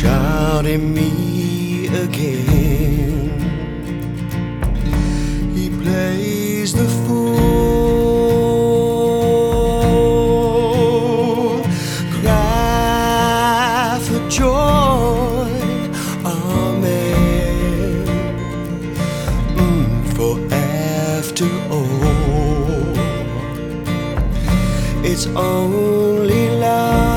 out in me again. He plays the fool, cry for joy, amen. For after all, it's only love.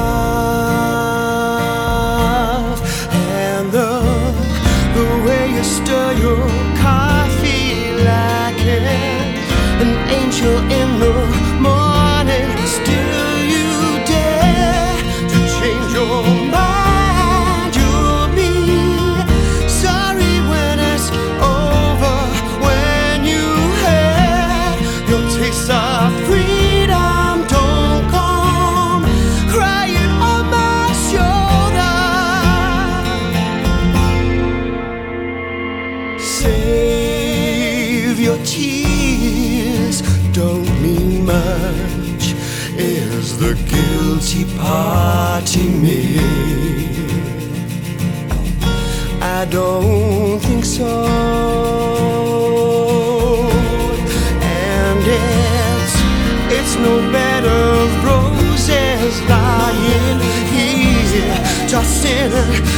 Stir your coffee like an angel in the morning. Still you dare to change your mind. You'll be sorry when it's over, when you had your taste of freedom. Don't come crying on my shoulder. Save your tears, don't mean much. Is the guilty party me? I don't think so. And it's no bed of roses lying here, tossing